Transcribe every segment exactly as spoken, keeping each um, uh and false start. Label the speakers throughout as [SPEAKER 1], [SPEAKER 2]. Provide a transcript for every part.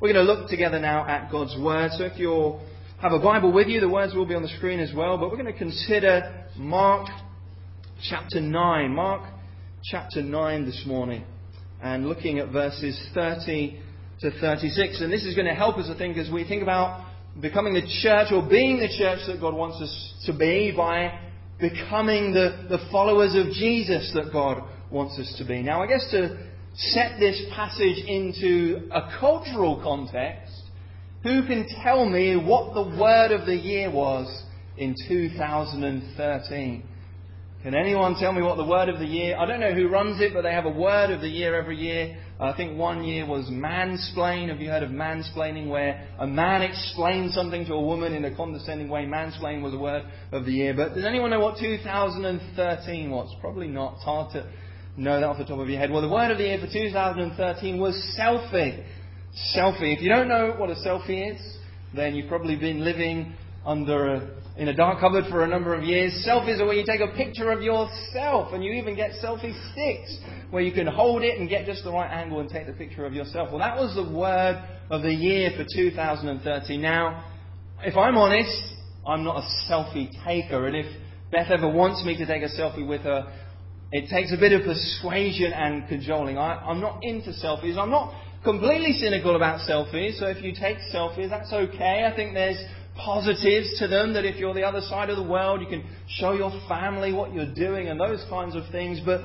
[SPEAKER 1] We're going to look together now at God's Word. So if you have a Bible with you, the words will be on the screen as well. But we're going to consider Mark chapter nine. Mark chapter nine this morning. And looking at verses thirty to thirty-six. And this is going to help us, I think, as we think about becoming the church or being the church that God wants us to be by becoming the, the followers of Jesus that God wants us to be. Now, I guess to set this passage into a cultural context, who can tell me what the word of the year was in two thousand thirteen? Can anyone tell me what the word of the year... I don't know who runs it, but they have a word of the year every year. I think one year was mansplain. Have you heard of mansplaining, where a man explains something to a woman in a condescending way? Mansplain was a word of the year. But does anyone know what two thousand thirteen was? Probably not. It's hard to know that off the top of your head. Well, the word of the year for two thousand thirteen was selfie. Selfie. If you don't know what a selfie is, then you've probably been living under a, in a dark cupboard for a number of years. Selfies are where you take a picture of yourself, and you even get selfie sticks where you can hold it and get just the right angle and take the picture of yourself. Well, that was the word of the year for two thousand thirteen. Now, if I'm honest, I'm not a selfie taker, and if Beth ever wants me to take a selfie with her, it takes a bit of persuasion and cajoling. I, I'm not into selfies. I'm not completely cynical about selfies, so if you take selfies, that's okay. I think there's positives to them, that if you're the other side of the world, you can show your family what you're doing and those kinds of things. But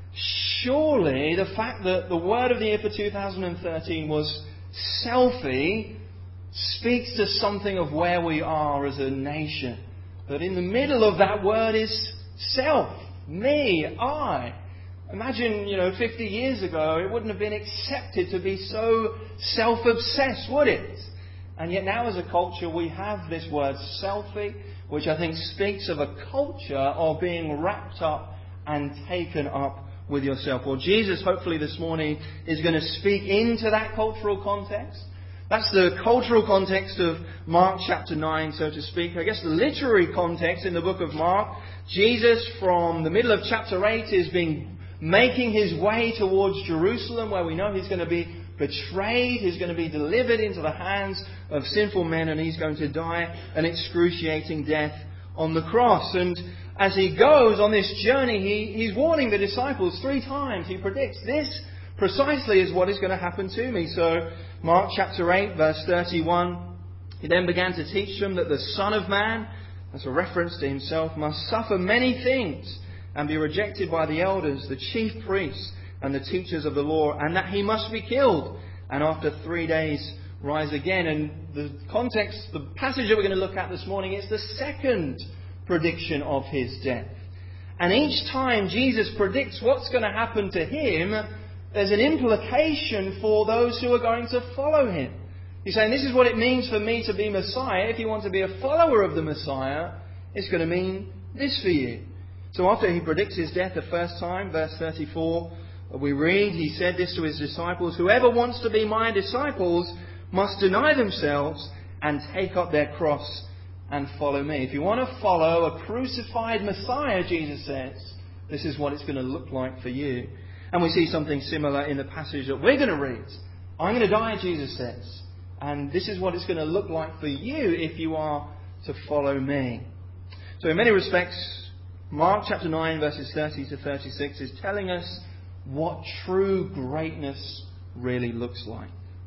[SPEAKER 1] surely the fact that the word of the year for two thousand thirteen was selfie speaks to something of where we are as a nation. That in the middle of that word is self, me, I. Imagine, you know, fifty years ago, it wouldn't have been accepted to be so self-obsessed, would it? And yet now as a culture we have this word selfie, which I think speaks of a culture of being wrapped up and taken up with yourself. Well, Jesus, hopefully this morning, is going to speak into that cultural context. That's the cultural context of Mark chapter nine, so to speak. I guess the literary context in the book of Mark, Jesus from the middle of chapter eight is being making his way towards Jerusalem, where we know he's going to be betrayed, he's going to be delivered into the hands of sinful men, and he's going to die an excruciating death on the cross. And as he goes on this journey, he, he's warning the disciples three times. He predicts, this precisely is what is going to happen to me. So, Mark chapter eight, verse thirty-one, he then began to teach them that the Son of Man, that's a reference to himself, must suffer many things and be rejected by the elders, the chief priests, and the teachers of the law, and that he must be killed, and after three days rise again. And the context, the passage that we're going to look at this morning, is the second prediction of his death. And each time Jesus predicts what's going to happen to him, there's an implication for those who are going to follow him. He's saying, this is what it means for me to be Messiah. If you want to be a follower of the Messiah, it's going to mean this for you. So after he predicts his death the first time, verse thirty-four, we read, he said this to his disciples, whoever wants to be my disciples must deny themselves and take up their cross and follow me. If you want to follow a crucified Messiah, Jesus says, this is what it's going to look like for you. And we see something similar in the passage that we're going to read. I'm going to die, Jesus says. And this is what it's going to look like for you if you are to follow me. So in many respects, Mark chapter nine, verses thirty to thirty-six is telling us what true greatness really looks like.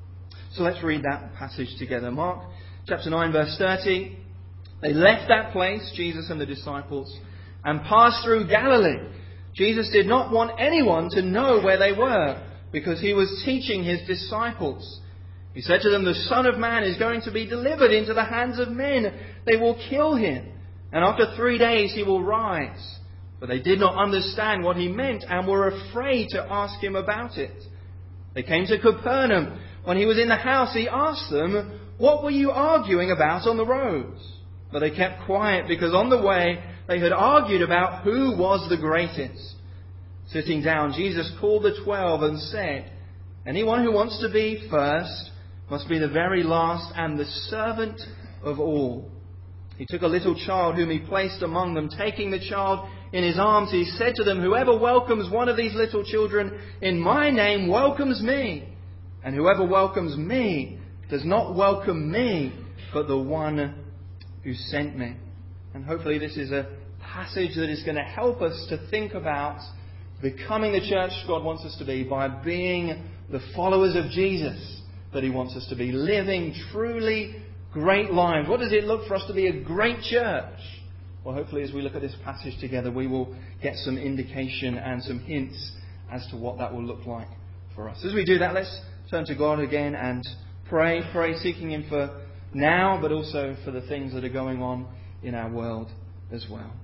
[SPEAKER 1] So let's read that passage together. Mark chapter nine, verse thirty. They left that place, Jesus and the disciples, and passed through Galilee. Jesus did not want anyone to know where they were, because he was teaching his disciples. He said to them, the Son of Man is going to be delivered into the hands of men. They will kill him, and after three days he will rise. But they did not understand what he meant and were afraid to ask him about it. They came to Capernaum. When he was in the house, he asked them, what were you arguing about on the roads? But they kept quiet, because on the way they had argued about who was the greatest. Sitting down, Jesus called the twelve and said, anyone who wants to be first must be the very last and the servant of all. He took a little child whom he placed among them. Taking the child in his arms, he said to them, whoever welcomes one of these little children in my name welcomes me. And whoever welcomes me does not welcome me, but the one who sent me. And hopefully this is a passage that is going to help us to think about becoming the church God wants us to be by being the followers of Jesus that He wants us to be, living truly great lives. What does it look for us to be a great church? Well, hopefully as we look at this passage together, we will get some indication and some hints as to what that will look like for us. As we do that, let's turn to God again and pray. Pray seeking Him for now, but also for the things that are going on in our world as well.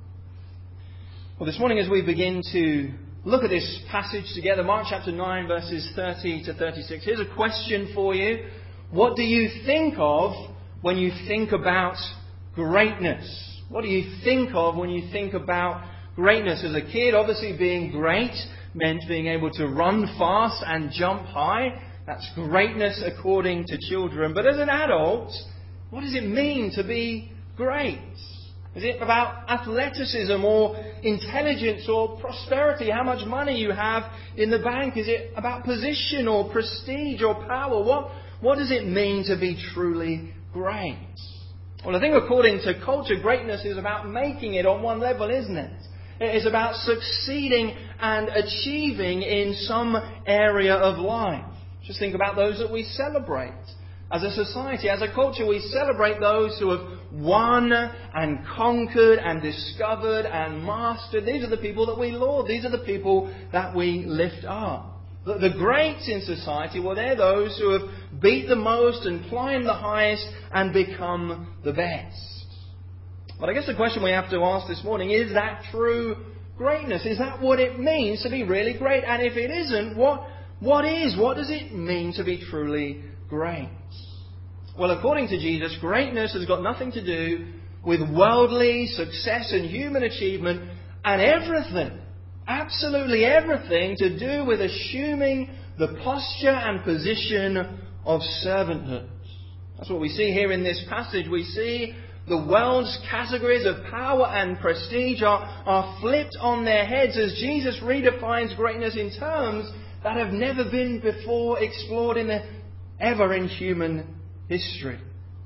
[SPEAKER 1] Well, this morning as we begin to look at this passage together, Mark chapter nine, verses thirty to thirty-six, here's a question for you. What do you think of when you think about greatness? What do you think of when you think about greatness? As a kid, obviously being great meant being able to run fast and jump high. That's greatness according to children. But as an adult, what does it mean to be great? Is it about athleticism or intelligence or prosperity? How much money you have in the bank? Is it about position or prestige or power? What, what does it mean to be truly great? Well, I think according to culture, greatness is about making it on one level, isn't it? It is about succeeding and achieving in some area of life. Just think about those that we celebrate. As a society, as a culture, we celebrate those who have won and conquered and discovered and mastered. These are the people that we laud. These are the people that we lift up. The, the greats in society, well, they're those who have beat the most and climbed the highest and become the best. But I guess the question we have to ask this morning, is that true greatness? Is that what it means to be really great? And if it isn't, what, what is? What does it mean to be truly great? Well, according to Jesus, greatness has got nothing to do with worldly success and human achievement, and everything, absolutely everything, to do with assuming the posture and position of servanthood. That's what we see here in this passage. We see the world's categories of power and prestige are, are flipped on their heads as Jesus redefines greatness in terms that have never been before explored in the, ever in human history.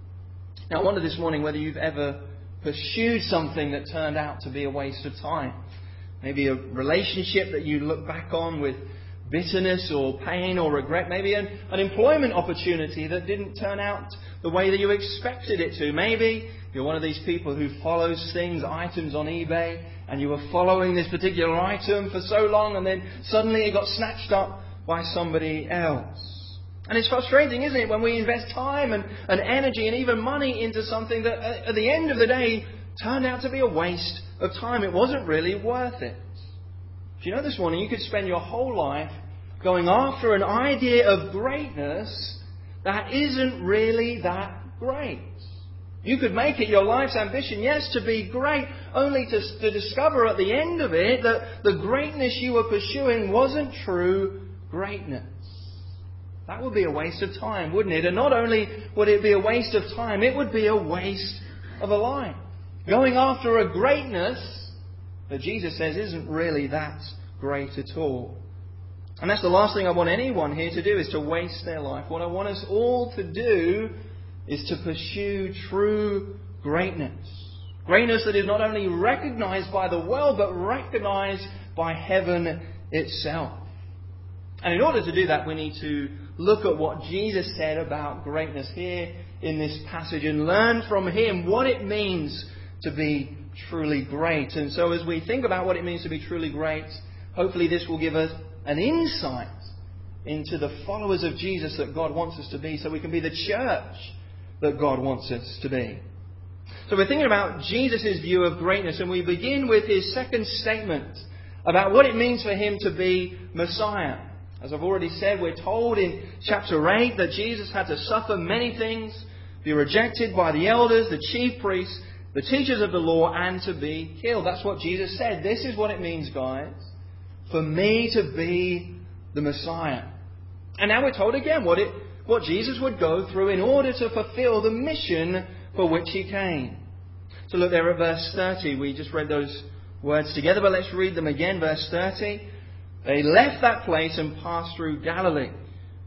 [SPEAKER 1] Now, I wonder this morning whether you've ever pursued something that turned out to be a waste of time. Maybe a relationship that you look back on with bitterness or pain or regret. Maybe an, an employment opportunity that didn't turn out the way that you expected it to. Maybe you're one of these people who follows things, items on eBay, and you were following this particular item for so long and then suddenly it got snatched up by somebody else. And it's frustrating, isn't it, when we invest time and, and energy and even money into something that at the end of the day turned out to be a waste of time. It wasn't really worth it. Do you know this morning you could spend your whole life going after an idea of greatness that isn't really that great. You could make it your life's ambition, yes, to be great, only to, to discover at the end of it that the greatness you were pursuing wasn't true greatness. That would be a waste of time, wouldn't it? And not only would it be a waste of time, it would be a waste of a life. Going after a greatness that Jesus says isn't really that great at all. And that's the last thing I want anyone here to do, is to waste their life. What I want us all to do is to pursue true greatness. Greatness that is not only recognized by the world, but recognized by heaven itself. And in order to do that, we need to look at what Jesus said about greatness here in this passage and learn from Him what it means to be truly great. And so as we think about what it means to be truly great, hopefully this will give us an insight into the followers of Jesus that God wants us to be, so we can be the church that God wants us to be. So we're thinking about Jesus' view of greatness, and we begin with His second statement about what it means for Him to be Messiah. As I've already said, we're told in chapter eight that Jesus had to suffer many things, be rejected by the elders, the chief priests, the teachers of the law, and to be killed. That's what Jesus said. This is what it means, guys, for me to be the Messiah. And now we're told again what it, what Jesus would go through in order to fulfill the mission for which He came. So look there at verse thirty. We just read those words together, but let's read them again. Verse thirty. They left that place and passed through Galilee.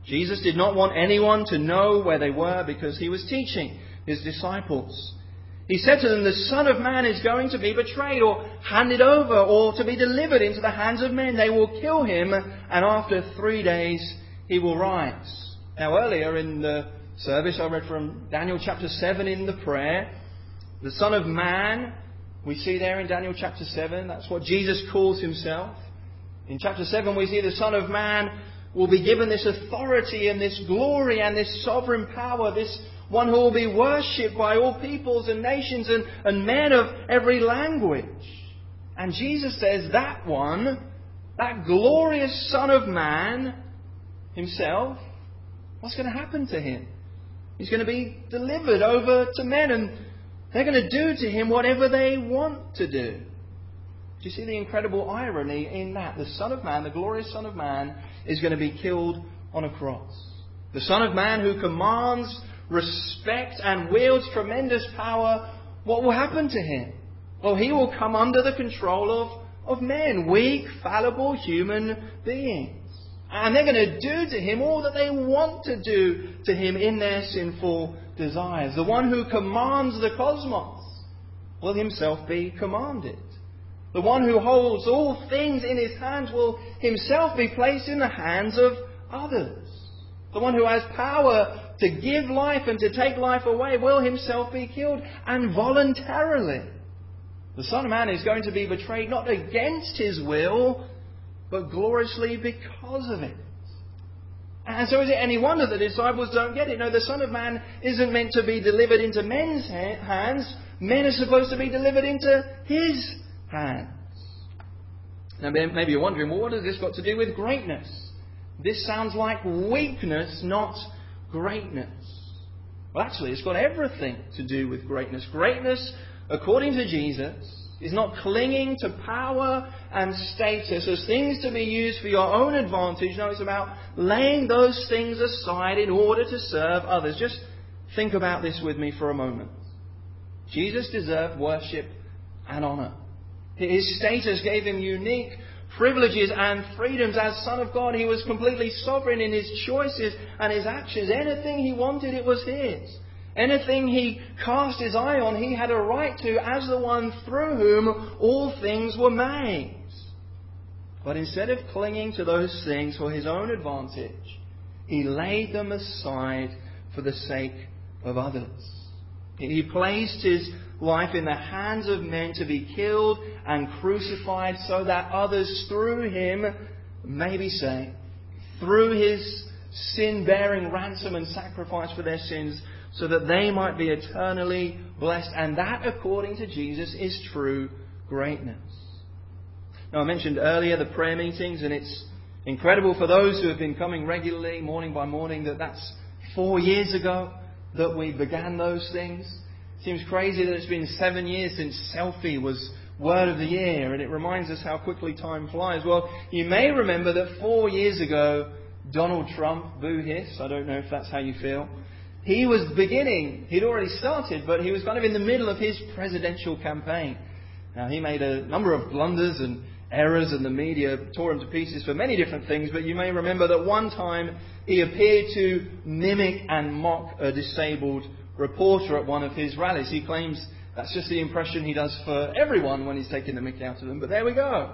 [SPEAKER 1] Jesus did not want anyone to know where they were because he was teaching his disciples. He said to them, the Son of Man is going to be betrayed or handed over or to be delivered into the hands of men. They will kill him, and after three days he will rise. Now earlier in the service I read from Daniel chapter seven in the prayer. The Son of Man, we see there in Daniel chapter seven, that's what Jesus calls himself. In chapter seven we see the Son of Man will be given this authority and this glory and this sovereign power, this one who will be worshipped by all peoples and nations and, and men of every language. And Jesus says that one, that glorious Son of Man himself, what's going to happen to him? He's going to be delivered over to men, and they're going to do to him whatever they want to do. Do you see the incredible irony in that? The Son of Man, the glorious Son of Man, is going to be killed on a cross. The Son of Man who commands respect and wields tremendous power, what will happen to him? Well, he will come under the control of, of men, weak, fallible human beings. And they're going to do to him all that they want to do to him in their sinful desires. The one who commands the cosmos will himself be commanded. The one who holds all things in his hands will himself be placed in the hands of others. The one who has power to give life and to take life away will himself be killed, and voluntarily. The Son of Man is going to be betrayed not against his will, but gloriously because of it. And so is it any wonder the disciples don't get it? No, the Son of Man isn't meant to be delivered into men's hands. Men are supposed to be delivered into his hands. Now maybe you're wondering, well, what has this got to do with greatness? This sounds like weakness, not greatness. Well, actually, it's got everything to do with greatness. Greatness, according to Jesus, is not clinging to power and status as things to be used for your own advantage. No, it's about laying those things aside in order to serve others. Just think about this with me for a moment. Jesus deserved worship and honour. His status gave him unique privileges and freedoms. As Son of God, he was completely sovereign in his choices and his actions. Anything he wanted, it was his. Anything he cast his eye on, he had a right to as the one through whom all things were made. But instead of clinging to those things for his own advantage, he laid them aside for the sake of others. He placed his life in the hands of men to be killed and crucified so that others through him may be saved. Through his sin-bearing ransom and sacrifice for their sins, so that they might be eternally blessed. And that, according to Jesus, is true greatness. Now, I mentioned earlier the prayer meetings, and it's incredible for those who have been coming regularly, morning by morning, that that's four years ago that we began those things. It seems crazy that it's been seven years since selfie was Word of the Year, and it reminds us how quickly time flies. Well, you may remember that four years ago, Donald Trump, boo hiss, I don't know if that's how you feel, he was beginning, he'd already started, but he was kind of in the middle of his presidential campaign. Now, he made a number of blunders and errors, and the media tore him to pieces for many different things, but you may remember that one time he appeared to mimic and mock a disabled reporter at one of his rallies. He claims that's just the impression he does for everyone when he's taking the mick out of them, but there we go.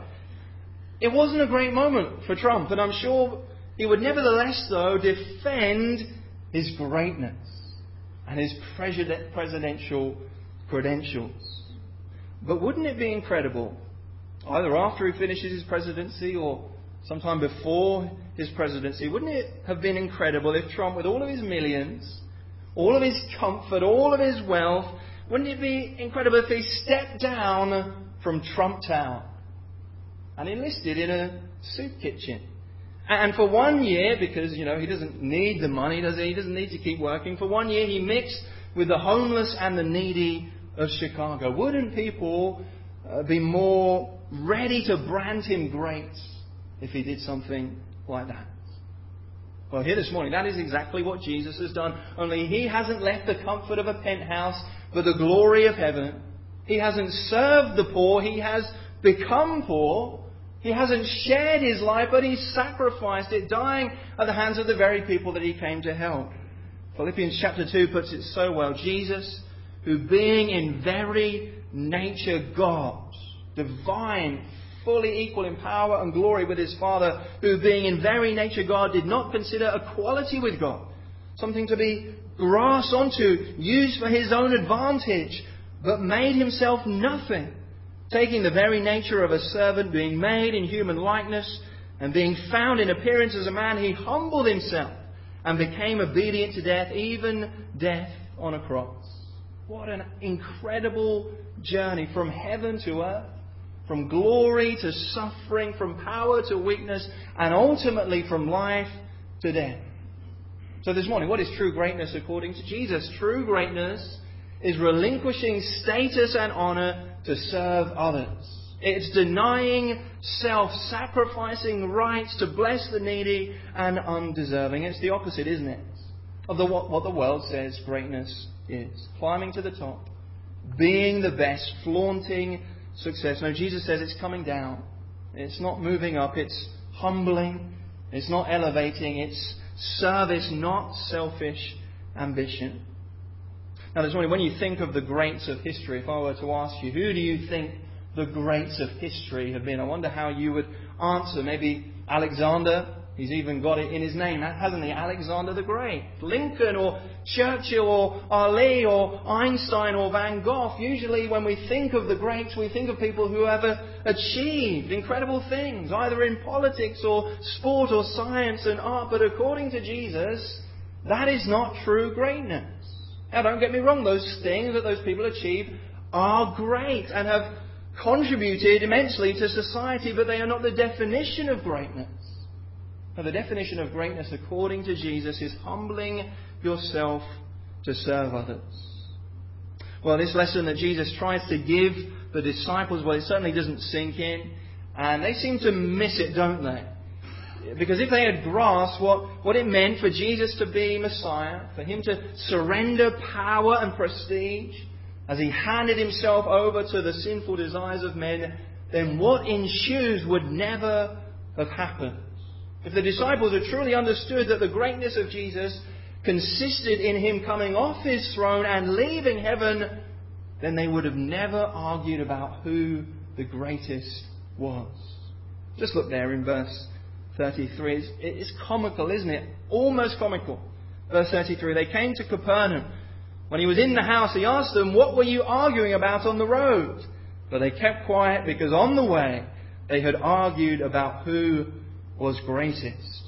[SPEAKER 1] It wasn't a great moment for Trump, and I'm sure he would nevertheless, though, defend his greatness and his presidential credentials. But wouldn't it be incredible, either after he finishes his presidency or sometime before his presidency, wouldn't it have been incredible if Trump, with all of his millions, all of his comfort, all of his wealth, wouldn't it be incredible if he stepped down from Trump Tower and enlisted in a soup kitchen? And for one year, because, you know, he doesn't need the money, does he? He doesn't need to keep working. For one year, he mixed with the homeless and the needy of Chicago. Wouldn't people uh, be more ready to brand him great if he did something like that? Well, here this morning, that is exactly what Jesus has done. Only he hasn't left the comfort of a penthouse, but the glory of heaven. He hasn't served the poor. He has become poor He hasn't shared his life, but He's sacrificed it, dying at the hands of the very people that He came to help. Philippians chapter two puts it so well. Jesus, who being in very nature God, divine, fully equal in power and glory with His Father, who being in very nature God, did not consider equality with God something to be grasped onto, used for His own advantage, but made Himself nothing, taking the very nature of a servant, being made in human likeness, and being found in appearance as a man, He humbled Himself and became obedient to death, even death on a cross. What an incredible journey from heaven to earth, from glory to suffering, from power to weakness, and ultimately from life to death. So this morning, what is true greatness according to Jesus? True greatness is relinquishing status and honour to serve others. It's denying self-sacrificing rights to bless the needy and undeserving. It's the opposite, isn't it, of the, what, what the world says greatness is. Climbing to the top, being the best, flaunting success. No, Jesus says it's coming down. It's not moving up. It's humbling. It's not elevating. It's service, not selfish ambition. Now this morning, when you think of the greats of history, if I were to ask you, who do you think the greats of history have been? I wonder how you would answer. Maybe Alexander. He's even got it in his name, hasn't he? Alexander the Great. Lincoln or Churchill or Ali or Einstein or Van Gogh. Usually when we think of the greats, we think of people who have achieved incredible things, either in politics or sport or science and art. But according to Jesus, that is not true greatness. Now don't get me wrong, those things that those people achieved are great and have contributed immensely to society, but they are not the definition of greatness. Now, the definition of greatness according to Jesus is humbling yourself to serve others. Well, this lesson that Jesus tries to give the disciples, well, it certainly doesn't sink in. And they seem to miss it, don't they? Because if they had grasped what, what it meant for Jesus to be Messiah, for Him to surrender power and prestige as He handed Himself over to the sinful desires of men, then what ensues would never have happened. If the disciples had truly understood that the greatness of Jesus consisted in Him coming off His throne and leaving heaven, then they would have never argued about who the greatest was. Just look there in verse thirty-three. It's, it's comical, isn't it? Almost comical. Verse thirty-three. They came to Capernaum. When He was in the house, He asked them, "What were you arguing about on the road?" But they kept quiet because on the way they had argued about who was greatest.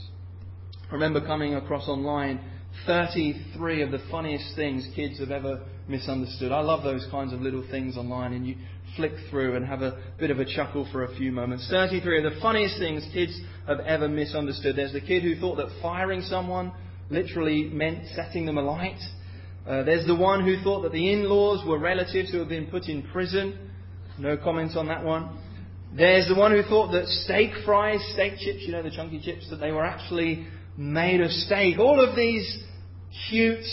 [SPEAKER 1] I remember coming across online thirty-three of the funniest things kids have ever misunderstood. I love those kinds of little things online, and you flick through and have a bit of a chuckle for a few moments. thirty-three of the funniest things kids have ever misunderstood. There's the kid who thought that firing someone literally meant setting them alight. Uh, there's the one who thought that the in-laws were relatives who had been put in prison. No comments on that one. There's the one who thought that steak fries, steak chips, you know, the chunky chips, that they were actually made of steak. All of these cute,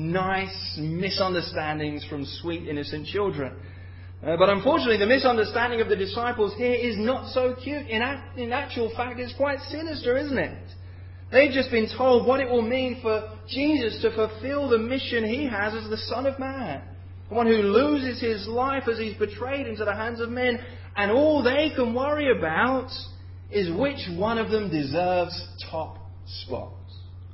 [SPEAKER 1] nice misunderstandings from sweet, innocent children. Uh, but unfortunately, the misunderstanding of the disciples here is not so cute. In, act, in actual fact, it's quite sinister, isn't it? They've just been told what it will mean for Jesus to fulfill the mission He has as the Son of Man. The one who loses His life as He's betrayed into the hands of men. And all they can worry about is which one of them deserves top spots.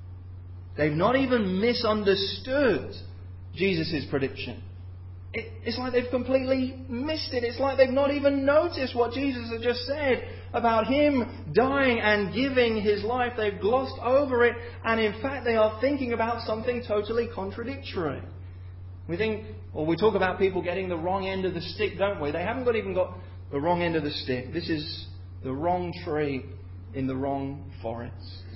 [SPEAKER 1] They've not even misunderstood Jesus' prediction. It, it's like they've completely missed it. It's like they've not even noticed what Jesus had just said about Him dying and giving His life. They've glossed over it, and in fact they are thinking about something totally contradictory. We think, or we talk about people getting the wrong end of the stick, don't we? They haven't got even got the wrong end of the stick. This is the wrong tree in the wrong forest.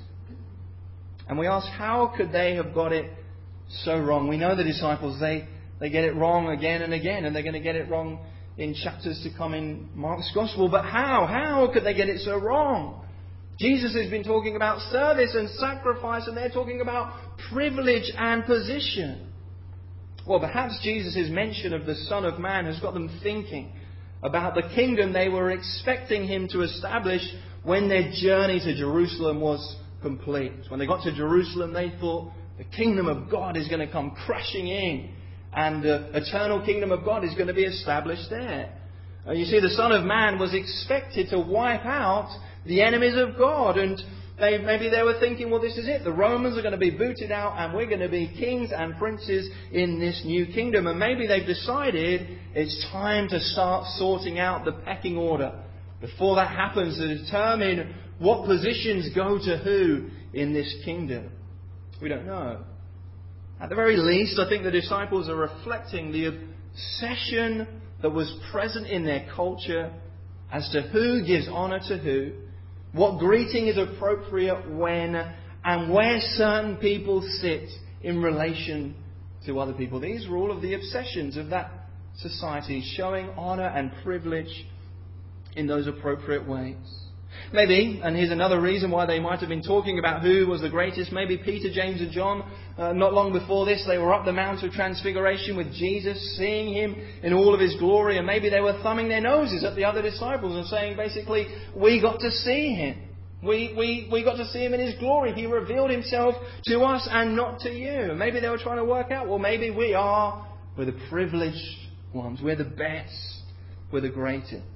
[SPEAKER 1] And we ask, how could they have got it so wrong? We know the disciples, they, they get it wrong again and again, and they're going to get it wrong in chapters to come in Mark's Gospel. But how? How could they get it so wrong? Jesus has been talking about service and sacrifice, and they're talking about privilege and position. Well, perhaps Jesus' mention of the Son of Man has got them thinking about the kingdom they were expecting him to establish when their journey to Jerusalem was complete. When they got to Jerusalem, they thought the kingdom of God is going to come crashing in, and the eternal kingdom of God is going to be established there. Uh, you see, the Son of Man was expected to wipe out the enemies of God, and they, maybe they were thinking, well, this is it. The Romans are going to be booted out and we're going to be kings and princes in this new kingdom. And maybe they've decided it's time to start sorting out the pecking order before that happens, to determine what positions go to who in this kingdom. We don't know. At the very least, I think the disciples are reflecting the obsession that was present in their culture as to who gives honour to who, what greeting is appropriate when, and where certain people sit in relation to other people. These were all of the obsessions of that society, showing honour and privilege in those appropriate ways. Maybe, and here's another reason why they might have been talking about who was the greatest, maybe Peter, James and John, uh, not long before this, they were up the Mount of Transfiguration with Jesus, seeing him in all of his glory, and maybe they were thumbing their noses at the other disciples and saying, basically, we got to see him. We, we, we got to see him in his glory. He revealed himself to us and not to you. Maybe they were trying to work out, well, maybe we are, we're the privileged ones. We're the best. We're the greatest.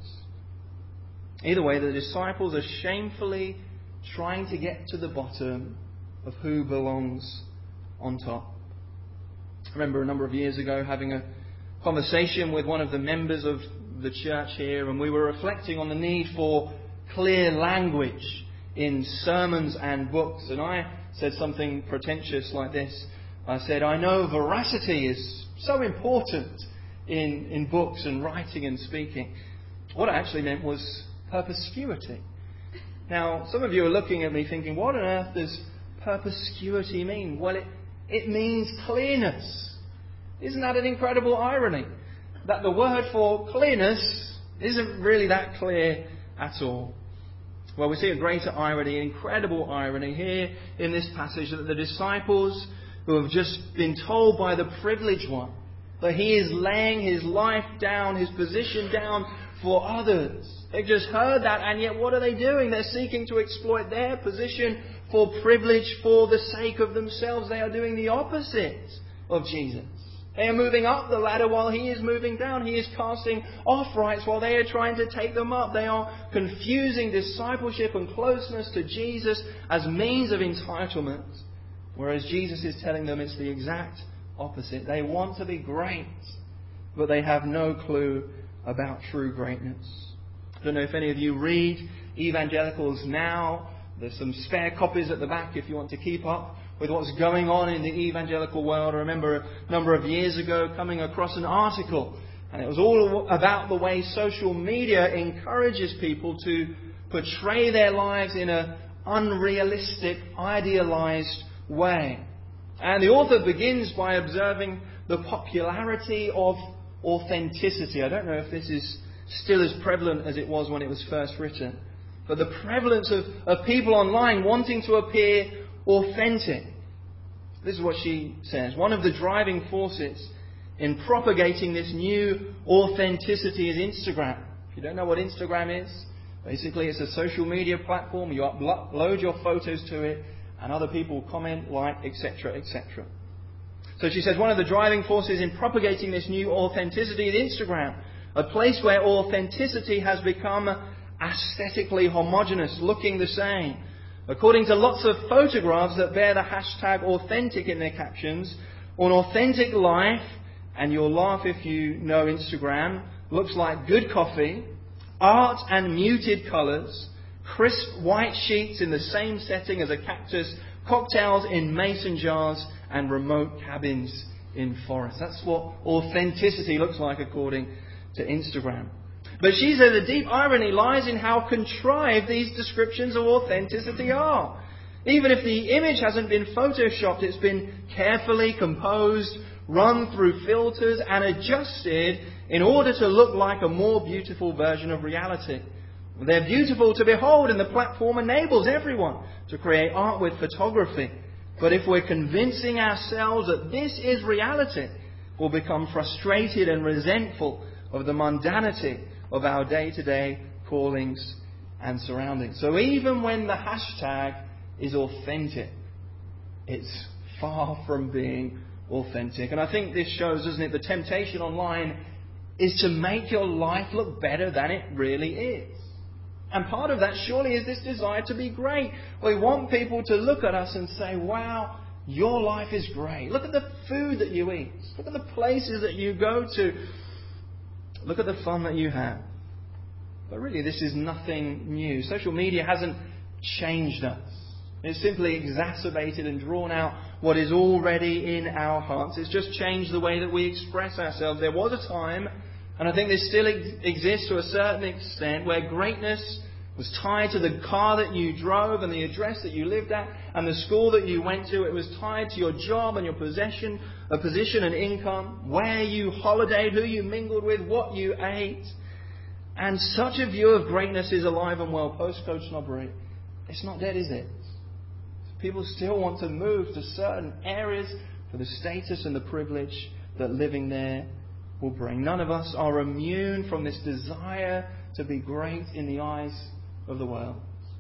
[SPEAKER 1] Either way, the disciples are shamefully trying to get to the bottom of who belongs on top. I remember a number of years ago having a conversation with one of the members of the church here, and we were reflecting on the need for clear language in sermons and books. And I said something pretentious like this. I said, I know veracity is so important in, in books and writing and speaking. What I actually meant was perspicuity. Now, some of you are looking at me thinking, what on earth does perspicuity mean? Well, it, it means clearness. Isn't that an incredible irony? That the word for clearness isn't really that clear at all. Well, we see a greater irony, an incredible irony here in this passage, that the disciples who have just been told by the privileged one that he is laying his life down, his position down for others. They've just heard that, and yet what are they doing? They're seeking to exploit their position for privilege for the sake of themselves. They are doing the opposite of Jesus. They are moving up the ladder while he is moving down. He is casting off rights while they are trying to take them up. They are confusing discipleship and closeness to Jesus as means of entitlement, whereas Jesus is telling them it's the exact opposite. They want to be great, but they have no clue about true greatness. I don't know if any of you read evangelicals now. There's some spare copies at the back if you want to keep up with what's going on in the evangelical world. I remember a number of years ago coming across an article, and it was all about the way social media encourages people to portray their lives in an unrealistic, idealized way. And the author begins by observing the popularity of authenticity. I don't know if this is still as prevalent as it was when it was first written, but the prevalence of, of people online wanting to appear authentic. This is what she says. One of the driving forces in propagating this new authenticity is Instagram. If you don't know what Instagram is, basically it's a social media platform. You upload your photos to it and other people comment, like, et cetera, et cetera. So she says one of the driving forces in propagating this new authenticity is Instagram, a place where authenticity has become aesthetically homogeneous, looking the same. According to lots of photographs that bear the hashtag authentic in their captions, an authentic life, and you'll laugh if you know Instagram, looks like good coffee, art and muted colours, crisp white sheets in the same setting as a cactus, cocktails in mason jars, and remote cabins in forests. That's what authenticity looks like according to Instagram. But she said the deep irony lies in how contrived these descriptions of authenticity are. Even if the image hasn't been photoshopped, it's been carefully composed, run through filters and adjusted in order to look like a more beautiful version of reality. They're beautiful to behold, and the platform enables everyone to create art with photography. But if we're convincing ourselves that this is reality, we'll become frustrated and resentful of the mundanity of our day-to-day callings and surroundings. So even when the hashtag is authentic, it's far from being authentic. And I think this shows, doesn't it, the temptation online is to make your life look better than it really is. And part of that surely is this desire to be great. We want people to look at us and say, wow, your life is great. Look at the food that you eat. Look at the places that you go to. Look at the fun that you have. But really, this is nothing new. Social media hasn't changed us. It's simply exacerbated and drawn out what is already in our hearts. It's just changed the way that we express ourselves. There was a time, and I think this still ex- exists to a certain extent, where greatness was tied to the car that you drove and the address that you lived at and the school that you went to. It was tied to your job and your possession, a position and income, where you holidayed, who you mingled with, what you ate. And such a view of greatness is alive and well. Postcode snobbery, it's not dead, is it? People still want to move to certain areas for the status and the privilege that living there will bring. None of us are immune from this desire to be great in the eyes of the world.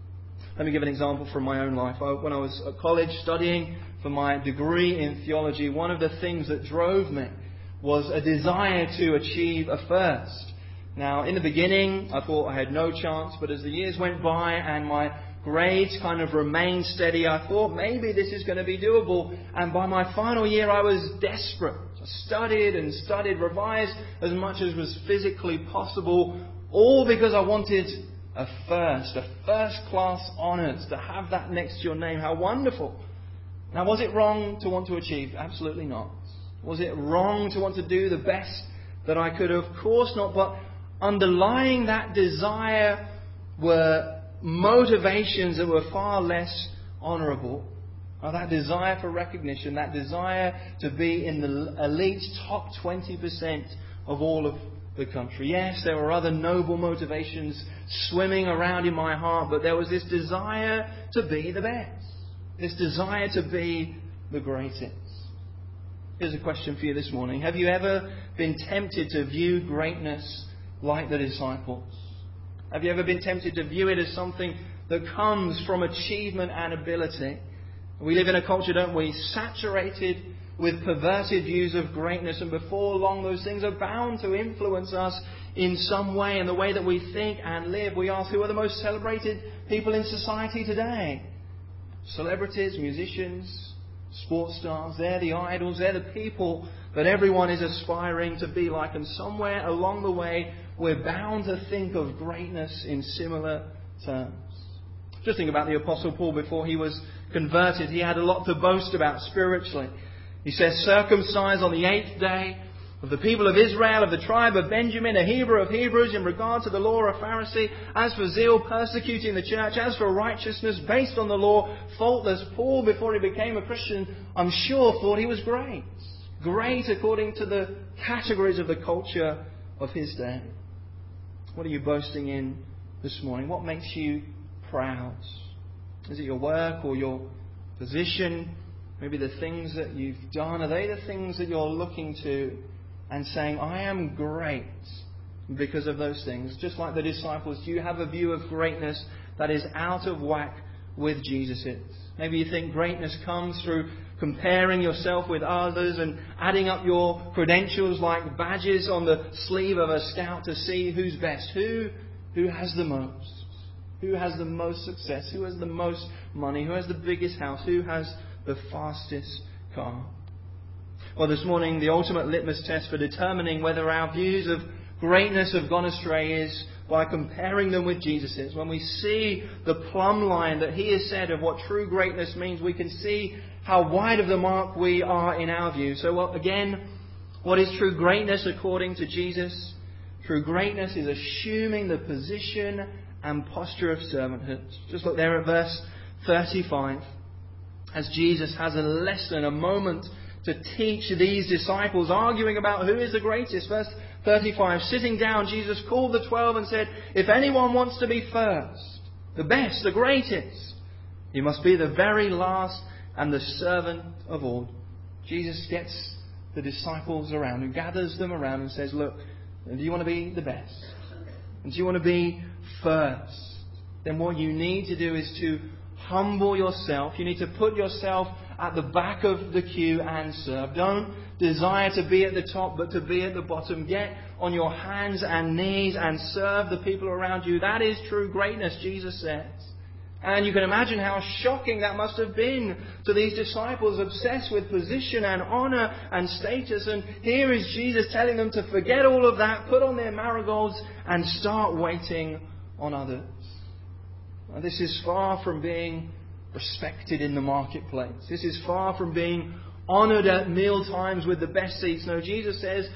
[SPEAKER 1] Let me give an example from my own life. I, when I was at college studying for my degree in theology, one of the things that drove me was a desire to achieve a first. Now, in the beginning, I thought I had no chance, but as the years went by and my grades kind of remained steady, I thought maybe this is going to be doable. And by my final year, I was desperate. I studied and studied, revised as much as was physically possible, all because I wanted a first, a first-class honours, to have that next to your name. How wonderful. Now, was it wrong to want to achieve? Absolutely not. Was it wrong to want to do the best that I could? Of course not. But underlying that desire were motivations that were far less honourable. Or that desire for recognition, that desire to be in the elite top twenty percent of all of the country. Yes, there were other noble motivations swimming around in my heart, but there was this desire to be the best. This desire to be the greatest. Here's a question for you this morning. Have you ever been tempted to view greatness like the disciples? Have you ever been tempted to view it as something that comes from achievement and ability? We live in a culture, don't we, saturated with perverted views of greatness, and before long those things are bound to influence us in some way in the way that we think and live. We ask, who are the most celebrated people in society today? Celebrities, musicians, sports stars. They're the idols. They're the people that everyone is aspiring to be like. And somewhere along the way, we're bound to think of greatness in similar terms. Just think about the Apostle Paul before he was converted. He had a lot to boast about spiritually. He says, circumcised on the eighth day, of the people of Israel, of the tribe of Benjamin, a Hebrew of Hebrews, in regard to the law, a Pharisee, as for zeal, persecuting the church, as for righteousness, based on the law, faultless. Paul, before he became a Christian, I'm sure thought he was great. Great according to the categories of the culture of his day. What are you boasting in this morning? What makes you proud? Is it your work or your position? Maybe the things that you've done? Are they the things that you're looking to and saying, I am great because of those things? Just like the disciples, do you have a view of greatness that is out of whack with Jesus's? Maybe you think greatness comes through comparing yourself with others and adding up your credentials like badges on the sleeve of a scout to see who's best. Who, who has the most? Who has the most success? Who has the most money? Who has the biggest house? Who has the fastest car? Well, this morning, the ultimate litmus test for determining whether our views of greatness have gone astray is by comparing them with Jesus's. When we see the plumb line that He has said of what true greatness means, we can see how wide of the mark we are in our view. So, well, again, what is true greatness according to Jesus? True greatness is assuming the position and posture of servanthood. Just look there at verse thirty-five. As Jesus has a lesson, a moment to teach these disciples, arguing about who is the greatest. Verse thirty-five, sitting down, Jesus called the twelve and said, if anyone wants to be first, the best, the greatest, he must be the very last and the servant of all. Jesus gets the disciples around and gathers them around and says, look, do you want to be the best? and do you want to be first, then what you need to do is to humble yourself. You need to put yourself at the back of the queue and serve. Don't desire to be at the top, but to be at the bottom. Get on your hands and knees and serve the people around you. That is true greatness, Jesus says. And you can imagine how shocking that must have been to these disciples obsessed with position and honour and status. And here is Jesus telling them to forget all of that, put on their marigolds and start waiting on others. Now, this is far from being respected in the marketplace. This is far from being honoured at meal times with the best seats. No, Jesus says,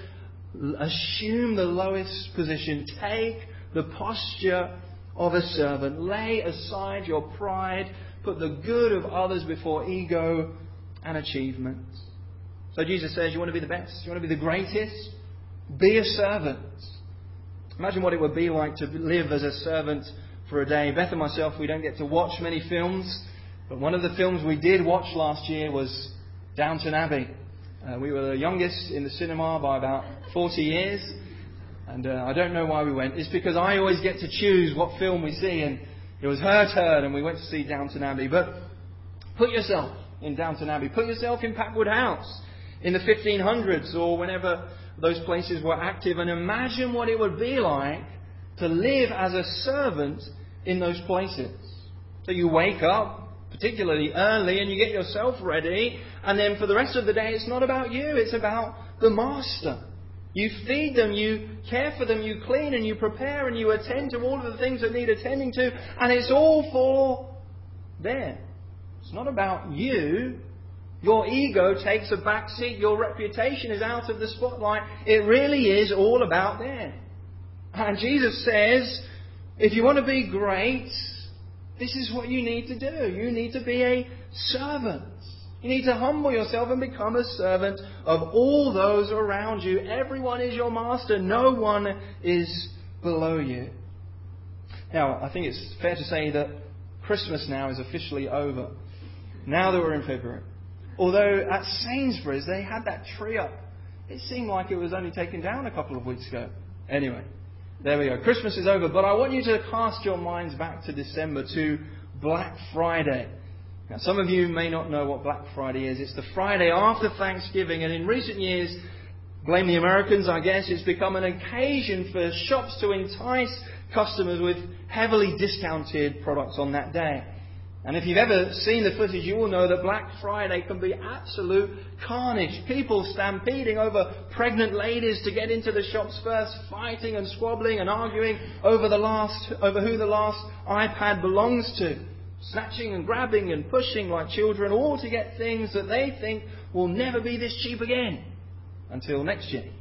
[SPEAKER 1] assume the lowest position. Take the posture of a servant. Lay aside your pride. Put the good of others before ego and achievement. So Jesus says, you want to be the best? You want to be the greatest? Be a servant. Imagine what it would be like to live as a servant for a day. Beth and myself, we don't get to watch many films, but one of the films we did watch last year was Downton Abbey. Uh, we were the youngest in the cinema by about forty years. And uh, I don't know why we went. It's because I always get to choose what film we see. And it was her turn and we went to see Downton Abbey. But put yourself in Downton Abbey. Put yourself in Packwood House in the fifteen hundreds or whenever those places were active. And imagine what it would be like to live as a servant in those places. So you wake up particularly early and you get yourself ready. And then for the rest of the day, it's not about you. It's about the master. You feed them, you care for them, you clean and you prepare and you attend to all of the things that need attending to. And it's all for them. It's not about you. Your ego takes a back seat. Your reputation is out of the spotlight. It really is all about them. And Jesus says, if you want to be great, this is what you need to do. You need to be a servant. You need to humble yourself and become a servant of all those around you. Everyone is your master. No one is below you. Now, I think it's fair to say that Christmas now is officially over. Now that we're in February. Although at Sainsbury's they had that tree up. It seemed like it was only taken down a couple of weeks ago. Anyway, there we go. Christmas is over. But I want you to cast your minds back to December, to Black Friday. Now, some of you may not know what Black Friday is. It's the Friday after Thanksgiving, and in recent years, blame the Americans, I guess, it's become an occasion for shops to entice customers with heavily discounted products on that day. And if you've ever seen the footage, you will know that Black Friday can be absolute carnage. People stampeding over pregnant ladies to get into the shops first, fighting and squabbling and arguing over the last, over who the last iPad belongs to. Snatching and grabbing and pushing like children, all to get things that they think will never be this cheap again until next year.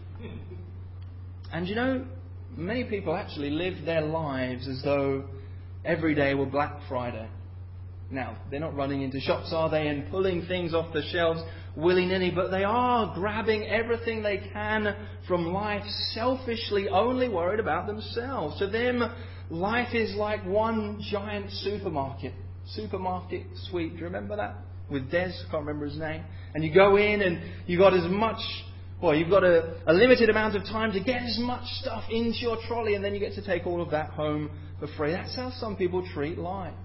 [SPEAKER 1] And you know, many people actually live their lives as though every day were Black Friday. Now, they're not running into shops, are they, and pulling things off the shelves willy-nilly, but they are grabbing everything they can from life, selfishly only worried about themselves. To them, life is like one giant supermarket. Supermarket Sweep. Do you remember that? With Des, I can't remember his name. And you go in and you've got as much, well, you've got a, a limited amount of time to get as much stuff into your trolley, and then you get to take all of that home for free. That's how some people treat life.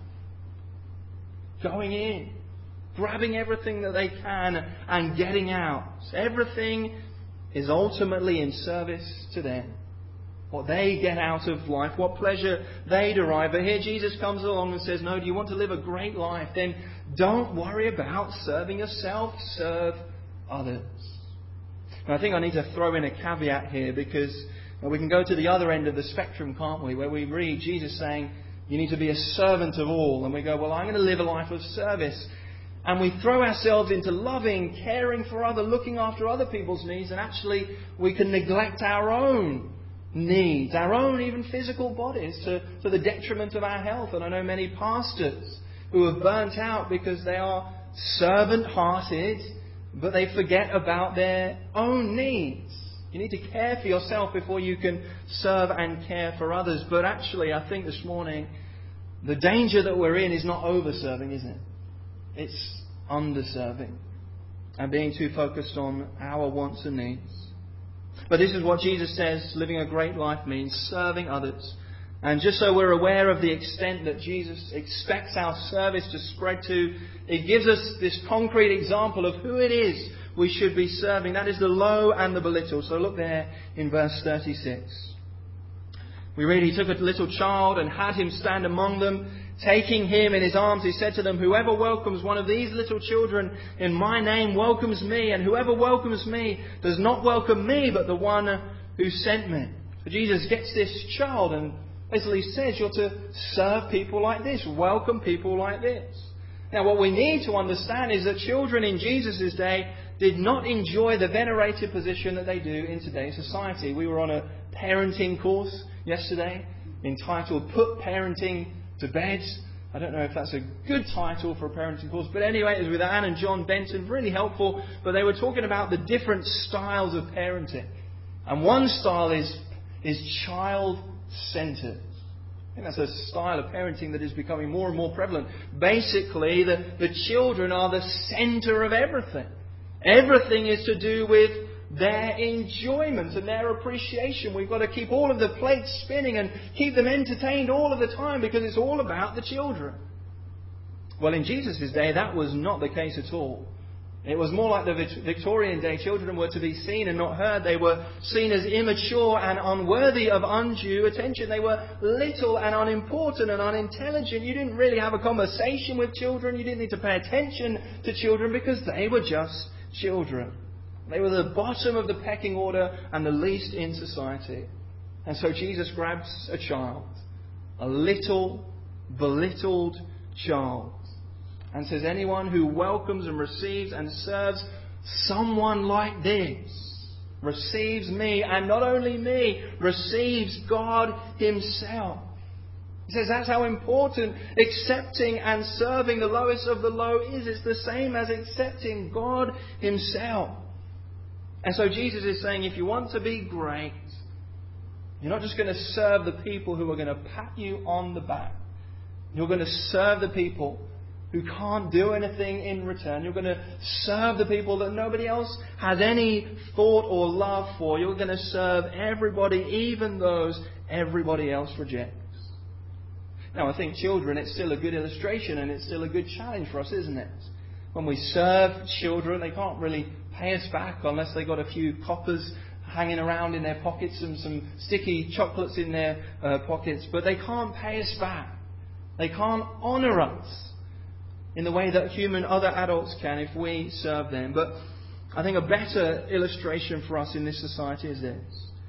[SPEAKER 1] Going in, grabbing everything that they can and getting out. Everything is ultimately in service to them. What they get out of life, what pleasure they derive. But here Jesus comes along and says, no, do you want to live a great life? Then don't worry about serving yourself, serve others. And I think I need to throw in a caveat here, because we can go to the other end of the spectrum, can't we? Where we read Jesus saying, you need to be a servant of all. And we go, well, I'm going to live a life of service. And we throw ourselves into loving, caring for others, looking after other people's needs. And actually, we can neglect our own needs, our own even physical bodies, to, to the detriment of our health. And I know many pastors who have burnt out because they are servant-hearted, but they forget about their own needs. You need to care for yourself before you can serve and care for others. But actually, I think this morning, the danger that we're in is not over-serving, is it? It's under-serving and being too focused on our wants and needs. But this is what Jesus says living a great life means, serving others. And just so we're aware of the extent that Jesus expects our service to spread to, it gives us this concrete example of who it is we should be serving. That is the low and the belittled. So look there in verse thirty-six. We read, He took a little child and had him stand among them. Taking him in his arms, He said to them, whoever welcomes one of these little children in my name welcomes me, and whoever welcomes me does not welcome me, but the one who sent me. So Jesus gets this child and basically says you're to serve people like this, welcome people like this. Now what we need to understand is that children in Jesus' day did not enjoy the venerated position that they do in today's society. We were on a parenting course yesterday entitled Put Parenting to Bed. I don't know if that's a good title for a parenting course, but anyway, it was with Anne and John Benton, really helpful. But they were talking about the different styles of parenting. And one style is, is child-centered. I think that's a style of parenting that is becoming more and more prevalent. Basically, the, the children are the centre of everything. Everything is to do with their enjoyment and their appreciation. We've got to keep all of the plates spinning and keep them entertained all of the time because it's all about the children. Well, in Jesus' day, that was not the case at all. It was more like the Victorian day. Children were to be seen and not heard. They were seen as immature and unworthy of undue attention. They were little and unimportant and unintelligent. You didn't really have a conversation with children. You didn't need to pay attention to children because they were just children. They were the bottom of the pecking order and the least in society. And so Jesus grabs a child, a little, belittled child, and says, anyone who welcomes and receives and serves someone like this receives me, and not only me, receives God Himself. He says that's how important accepting and serving the lowest of the low is. It's the same as accepting God Himself. And so Jesus is saying, if you want to be great, you're not just going to serve the people who are going to pat you on the back. You're going to serve the people who can't do anything in return. You're going to serve the people that nobody else has any thought or love for. You're going to serve everybody, even those everybody else rejects. Now, I think children, it's still a good illustration and it's still a good challenge for us, isn't it? When we serve children, they can't really pay us back unless they got a few coppers hanging around in their pockets and some sticky chocolates in their uh, pockets. But they can't pay us back. They can't honour us in the way that human other adults can if we serve them. But I think a better illustration for us in this society is this.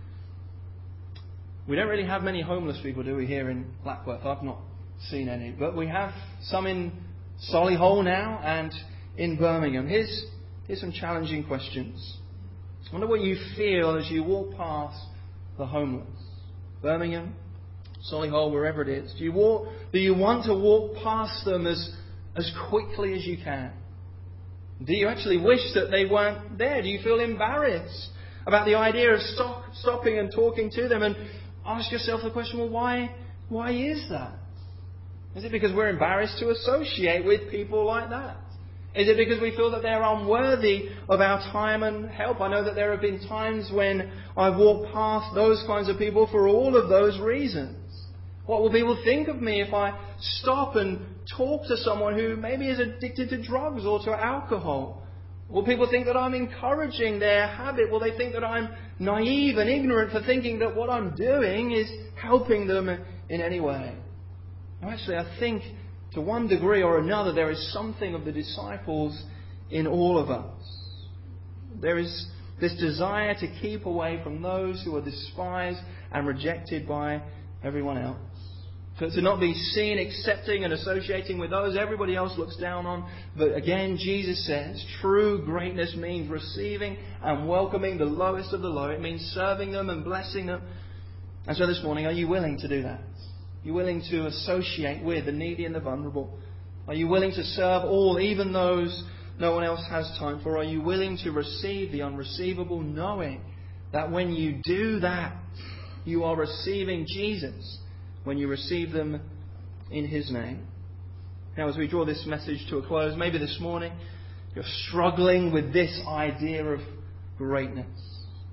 [SPEAKER 1] We don't really have many homeless people, do we, here in Blackworth? I've not seen any. But we have some in Solihull now and in Birmingham. Here's, here's some challenging questions. I wonder what you feel as you walk past the homeless. Birmingham, Solihull, wherever it is. Do you, walk, do you want to walk past them as, as quickly as you can? Do you actually wish that they weren't there? Do you feel embarrassed about the idea of stop, stopping and talking to them? And ask yourself the question, well, why, why is that? Is it because we're embarrassed to associate with people like that? Is it because we feel that they're unworthy of our time and help? I know that there have been times when I've walked past those kinds of people for all of those reasons. What will people think of me if I stop and talk to someone who maybe is addicted to drugs or to alcohol? Will people think that I'm encouraging their habit? Will they think that I'm naive and ignorant for thinking that what I'm doing is helping them in any way? Well, actually, I think to one degree or another there is something of the disciples in all of us. There is this desire to keep away from those who are despised and rejected by everyone else. To, to not be seen, accepting and associating with those everybody else looks down on. But again, Jesus says true greatness means receiving and welcoming the lowest of the low. It means serving them and blessing them. And so this morning, are you willing to do that? Are you willing to associate with the needy and the vulnerable? Are you willing to serve all, even those no one else has time for? Are you willing to receive the unreceivable, knowing that when you do that, you are receiving Jesus when you receive them in His name? Now, as we draw this message to a close, maybe this morning you're struggling with this idea of greatness.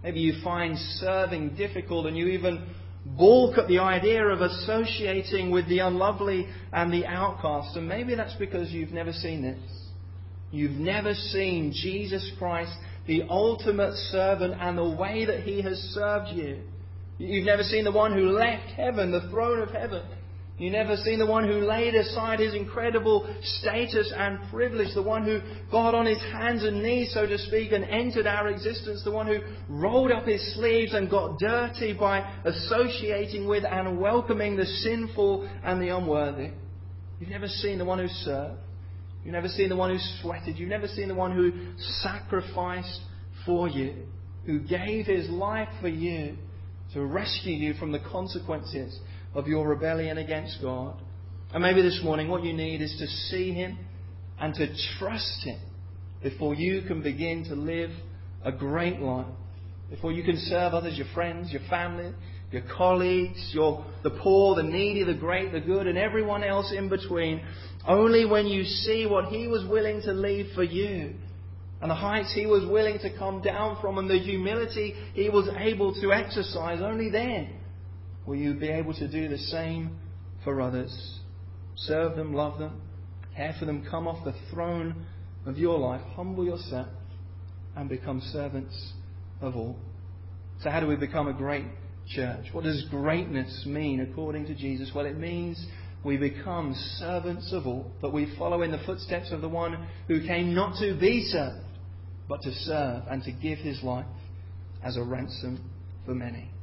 [SPEAKER 1] Maybe you find serving difficult and you even balk at the idea of associating with the unlovely and the outcast. And maybe that's because you've never seen this. You've never seen Jesus Christ, the ultimate servant, and the way that He has served you. You've never seen the one who left heaven, the throne of heaven. You've never seen the one who laid aside His incredible status and privilege, the one who got on His hands and knees, so to speak, and entered our existence, the one who rolled up His sleeves and got dirty by associating with and welcoming the sinful and the unworthy. You've never seen the one who served. You've never seen the one who sweated. You've never seen the one who sacrificed for you, who gave His life for you to rescue you from the consequences of your rebellion against God. And maybe this morning what you need is to see Him and to trust Him before you can begin to live a great life. Before you can serve others, your friends, your family, your colleagues, your, the poor, the needy, the great, the good, and everyone else in between. Only when you see what He was willing to leave for you, and the heights He was willing to come down from, and the humility He was able to exercise, only then will you be able to do the same for others. Serve them, love them, care for them, come off the throne of your life, humble yourself, and become servants of all. So how do we become a great church? What does greatness mean according to Jesus? Well, it means we become servants of all, that we follow in the footsteps of the one who came not to be served, but to serve and to give His life as a ransom for many.